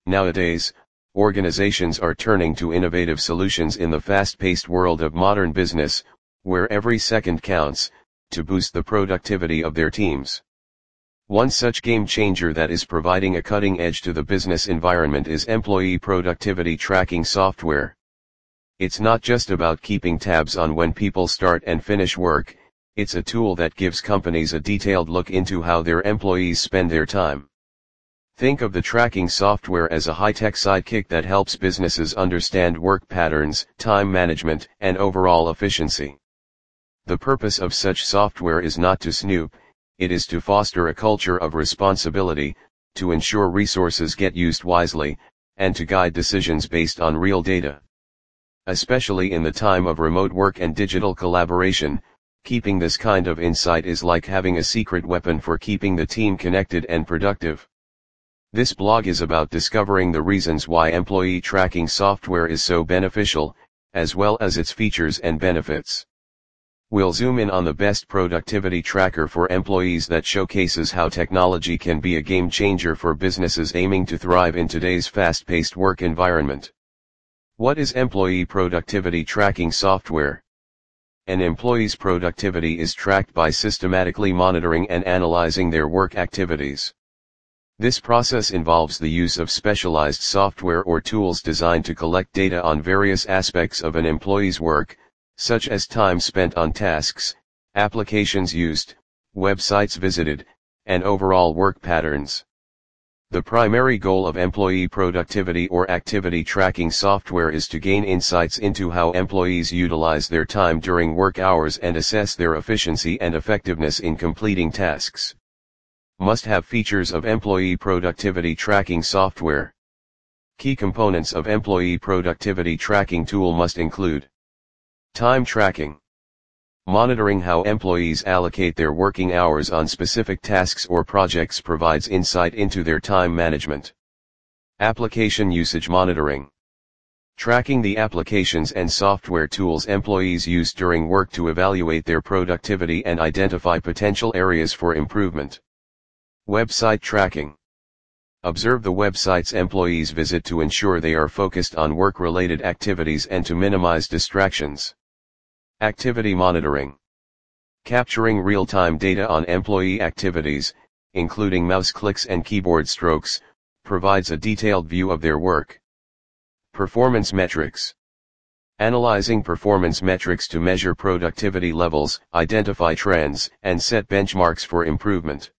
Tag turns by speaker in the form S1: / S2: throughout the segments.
S1: Nowadays, organizations are turning to innovative solutions in the fast-paced world of modern business, where every second counts, to boost the productivity of their teams. One such game changer that is providing a cutting edge to the business environment is employee productivity tracking software. It's not just about keeping tabs on when people start and finish work, it's a tool that gives companies a detailed look into how their employees spend their time. Think of the tracking software as a high-tech sidekick that helps businesses understand work patterns, time management, and overall efficiency. The purpose of such software is not to snoop, it is to foster a culture of responsibility, to ensure resources get used wisely, and to guide decisions based on real data. Especially in the time of remote work and digital collaboration, keeping this kind of insight is like having a secret weapon for keeping the team connected and productive. This blog is about discovering the reasons why employee tracking software is so beneficial, as well as its features and benefits. We'll zoom in on the best productivity tracker for employees that showcases how technology can be a game changer for businesses aiming to thrive in today's fast-paced work environment. What is employee productivity tracking software? An employee's productivity is tracked by systematically monitoring and analyzing their work activities. This process involves the use of specialized software or tools designed to collect data on various aspects of an employee's work, such as time spent on tasks, applications used, websites visited, and overall work patterns. The primary goal of employee productivity or activity tracking software is to gain insights into how employees utilize their time during work hours and assess their efficiency and effectiveness in completing tasks. Must-have features of employee productivity tracking software. Key components of employee productivity tracking tool must include time tracking. Monitoring how employees allocate their working hours on specific tasks or projects provides insight into their time management. Application usage monitoring. Tracking the applications and software tools employees use during work to evaluate their productivity and identify potential areas for improvement. Website tracking. Observe the websites employees visit to ensure they are focused on work-related activities and to minimize distractions. Activity monitoring. Capturing real-time data on employee activities, including mouse clicks and keyboard strokes, provides a detailed view of their work. Performance metrics. Analyzing performance metrics to measure productivity levels, identify trends, and set benchmarks for improvement.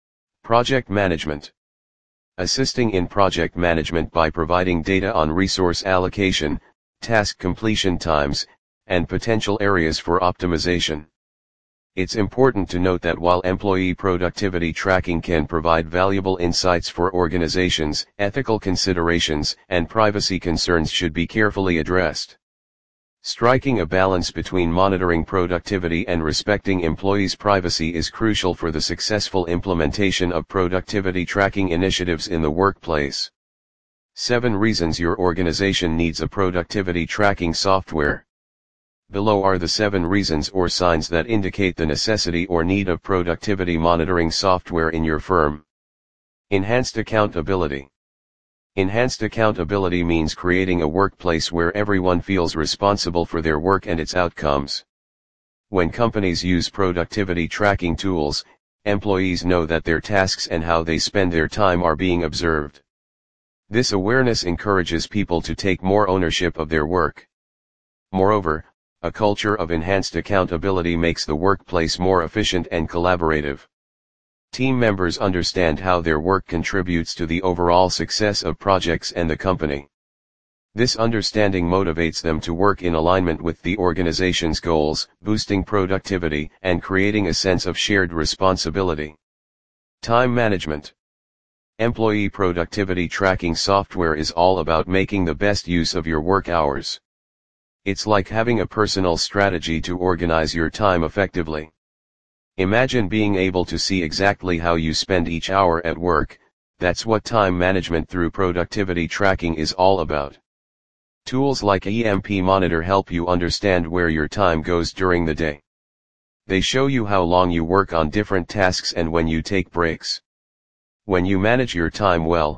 S1: Project management. Assisting in project management by providing data on resource allocation, task completion times, and potential areas for optimization. It's important to note that while employee productivity tracking can provide valuable insights for organizations, ethical considerations and privacy concerns should be carefully addressed. Striking a balance between monitoring productivity and respecting employees' privacy is crucial for the successful implementation of productivity tracking initiatives in the workplace. 7 reasons your organization needs a productivity tracking software. Below are the 7 reasons or signs that indicate the necessity or need of productivity monitoring software in your firm. Enhanced accountability. Enhanced accountability means creating a workplace where everyone feels responsible for their work and its outcomes. When companies use productivity tracking tools, employees know that their tasks and how they spend their time are being observed. This awareness encourages people to take more ownership of their work. Moreover, a culture of enhanced accountability makes the workplace more efficient and collaborative. Team members understand how their work contributes to the overall success of projects and the company. This understanding motivates them to work in alignment with the organization's goals, boosting productivity and creating a sense of shared responsibility. Time management. Employee productivity tracking software is all about making the best use of your work hours. It's like having a personal strategy to organize your time effectively. Imagine being able to see exactly how you spend each hour at work. That's what time management through productivity tracking is all about. Tools like EMP Monitor help you understand where your time goes during the day. They show you how long you work on different tasks and when you take breaks. When you manage your time well,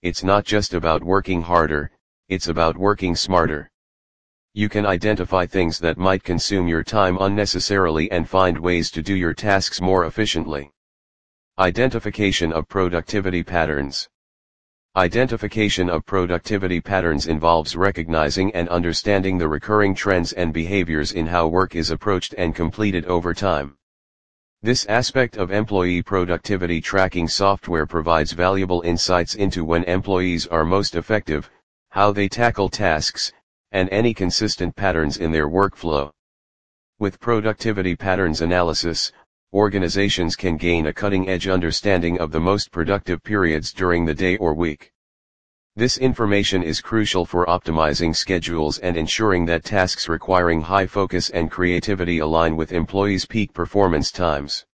S1: it's not just about working harder, it's about working smarter. You can identify things that might consume your time unnecessarily and find ways to do your tasks more efficiently. Identification of productivity patterns. Identification of productivity patterns involves recognizing and understanding the recurring trends and behaviors in how work is approached and completed over time. This aspect of employee productivity tracking software provides valuable insights into when employees are most effective, how they tackle tasks, and any consistent patterns in their workflow. With productivity patterns analysis, organizations can gain a cutting-edge understanding of the most productive periods during the day or week. This information is crucial for optimizing schedules and ensuring that tasks requiring high focus and creativity align with employees' peak performance times.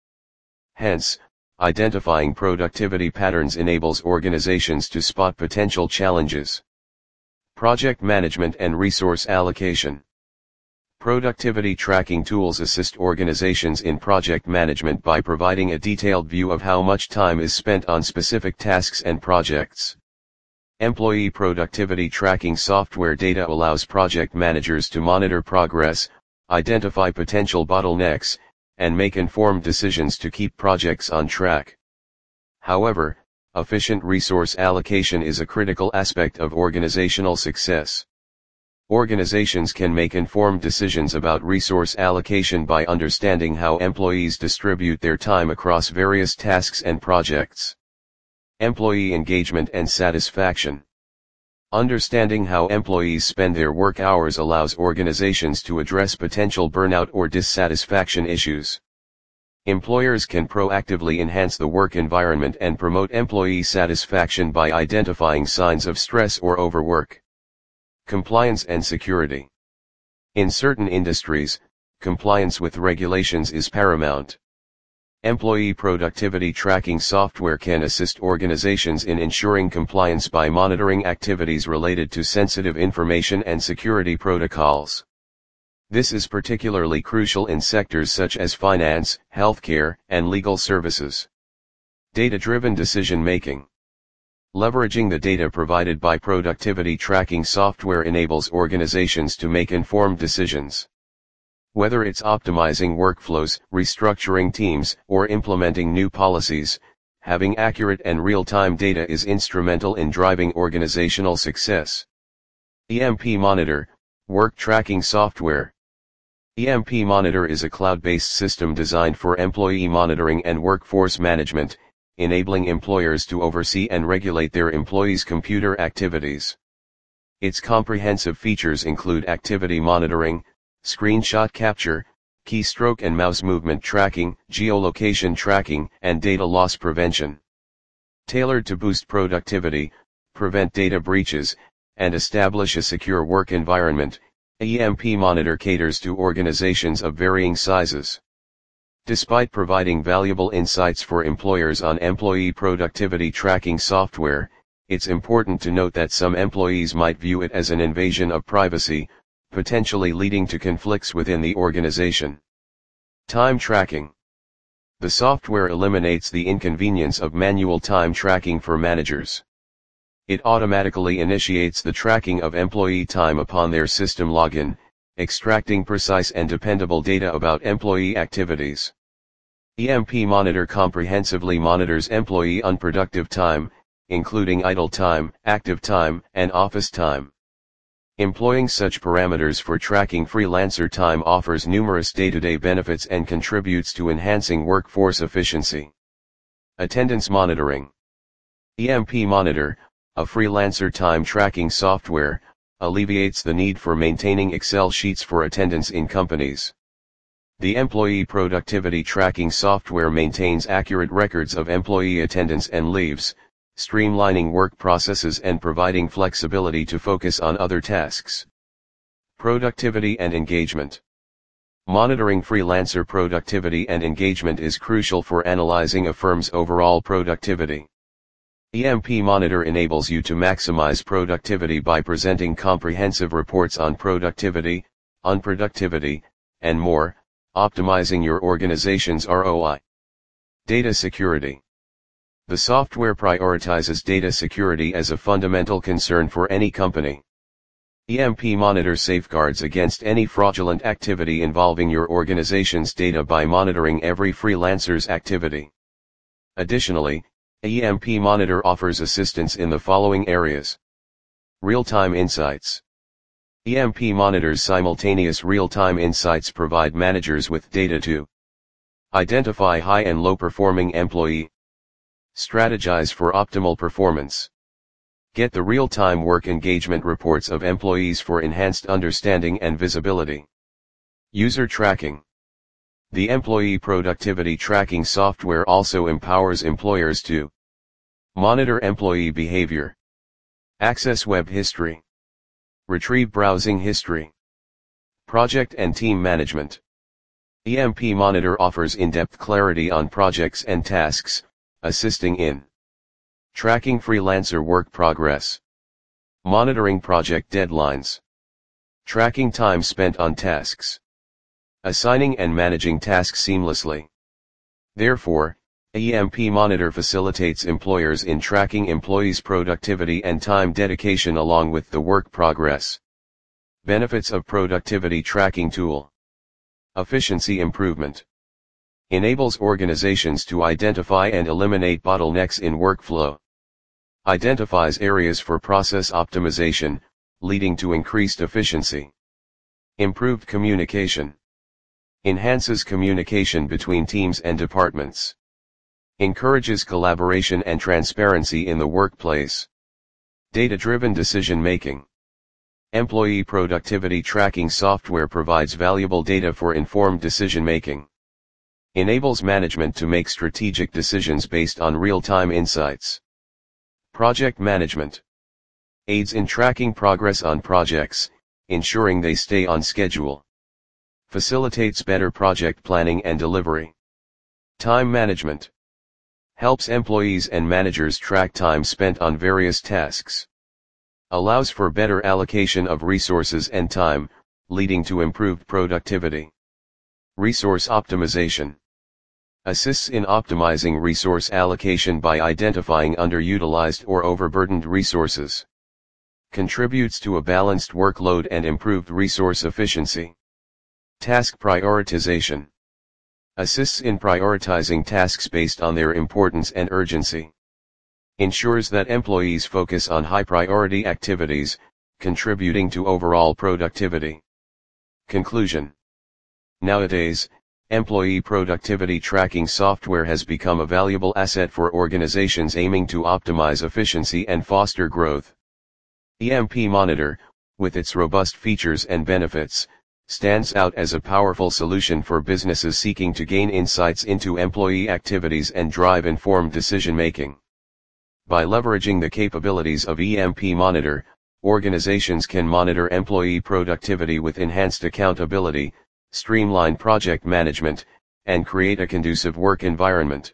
S1: Hence, identifying productivity patterns enables organizations to spot potential challenges. Project management and resource allocation. Productivity tracking tools assist organizations in project management by providing a detailed view of how much time is spent on specific tasks and projects. Employee productivity tracking software data allows project managers to monitor progress, identify potential bottlenecks, and make informed decisions to keep projects on track. However, efficient resource allocation is a critical aspect of organizational success. Organizations can make informed decisions about resource allocation by understanding how employees distribute their time across various tasks and projects. Employee engagement and satisfaction. Understanding how employees spend their work hours allows organizations to address potential burnout or dissatisfaction issues. Employers can proactively enhance the work environment and promote employee satisfaction by identifying signs of stress or overwork. Compliance and security. In certain industries, compliance with regulations is paramount. Employee productivity tracking software can assist organizations in ensuring compliance by monitoring activities related to sensitive information and security protocols. This is particularly crucial in sectors such as finance, healthcare, and legal services. Data-driven decision-making. Leveraging the data provided by productivity tracking software enables organizations to make informed decisions. Whether it's optimizing workflows, restructuring teams, or implementing new policies, having accurate and real-time data is instrumental in driving organizational success. EMP Monitor, work tracking software. EMP Monitor is a cloud-based system designed for employee monitoring and workforce management, enabling employers to oversee and regulate their employees' computer activities. Its comprehensive features include activity monitoring, screenshot capture, keystroke and mouse movement tracking, geolocation tracking, and data loss prevention. Tailored to boost productivity, prevent data breaches, and establish a secure work environment, EMP Monitor caters to organizations of varying sizes. Despite providing valuable insights for employers on employee productivity tracking software, it's important to note that some employees might view it as an invasion of privacy, potentially leading to conflicts within the organization. Time tracking. The software eliminates the inconvenience of manual time tracking for managers. It automatically initiates the tracking of employee time upon their system login, extracting precise and dependable data about employee activities. EMP Monitor comprehensively monitors employee unproductive time, including idle time, active time, and office time. Employing such parameters for tracking freelancer time offers numerous day-to-day benefits and contributes to enhancing workforce efficiency. Attendance monitoring. EMP Monitor, a freelancer time tracking software, alleviates the need for maintaining Excel sheets for attendance in companies. The employee productivity tracking software maintains accurate records of employee attendance and leaves, streamlining work processes and providing flexibility to focus on other tasks. Productivity and engagement. Monitoring freelancer productivity and engagement is crucial for analyzing a firm's overall productivity. EMP Monitor enables you to maximize productivity by presenting comprehensive reports on productivity, unproductivity, and more, optimizing your organization's ROI. Data security. The software prioritizes data security as a fundamental concern for any company. EMP Monitor safeguards against any fraudulent activity involving your organization's data by monitoring every freelancer's activity. Additionally, EMP Monitor offers assistance in the following areas. Real-time insights. EMP Monitor's simultaneous real-time insights provide managers with data to identify high and low-performing employee, strategize for optimal performance, get the real-time work engagement reports of employees for enhanced understanding and visibility. User tracking. The employee productivity tracking software also empowers employers to monitor employee behavior, access web history, retrieve browsing history, project and team management. EMP Monitor offers in-depth clarity on projects and tasks, assisting in tracking freelancer work progress, monitoring project deadlines, tracking time spent on tasks, assigning and managing tasks seamlessly. Therefore, EMP Monitor facilitates employers in tracking employees' productivity and time dedication along with the work progress. Benefits of productivity tracking tool. Efficiency improvement. Enables organizations to identify and eliminate bottlenecks in workflow. Identifies areas for process optimization, leading to increased efficiency. Improved communication. Enhances communication between teams and departments. Encourages collaboration and transparency in the workplace. Data-driven decision-making. Employee productivity tracking software provides valuable data for informed decision-making. Enables management to make strategic decisions based on real-time insights. Project management. Aids in tracking progress on projects, ensuring they stay on schedule. Facilitates better project planning and delivery. Time management. Helps employees and managers track time spent on various tasks. Allows for better allocation of resources and time, leading to improved productivity. Resource optimization. Assists in optimizing resource allocation by identifying underutilized or overburdened resources. Contributes to a balanced workload and improved resource efficiency. Task prioritization. Assists in prioritizing tasks based on their importance and urgency. Ensures that employees focus on high-priority activities, contributing to overall productivity. Conclusion. Nowadays, employee productivity tracking software has become a valuable asset for organizations aiming to optimize efficiency and foster growth. EMP Monitor, with its robust features and benefits, stands out as a powerful solution for businesses seeking to gain insights into employee activities and drive informed decision-making. By leveraging the capabilities of EMP Monitor, organizations can monitor employee productivity with enhanced accountability, streamline project management, and create a conducive work environment.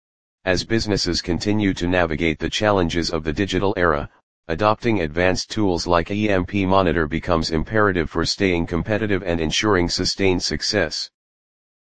S1: As businesses continue to navigate the challenges of the digital era, adopting advanced tools like EMP Monitor becomes imperative for staying competitive and ensuring sustained success.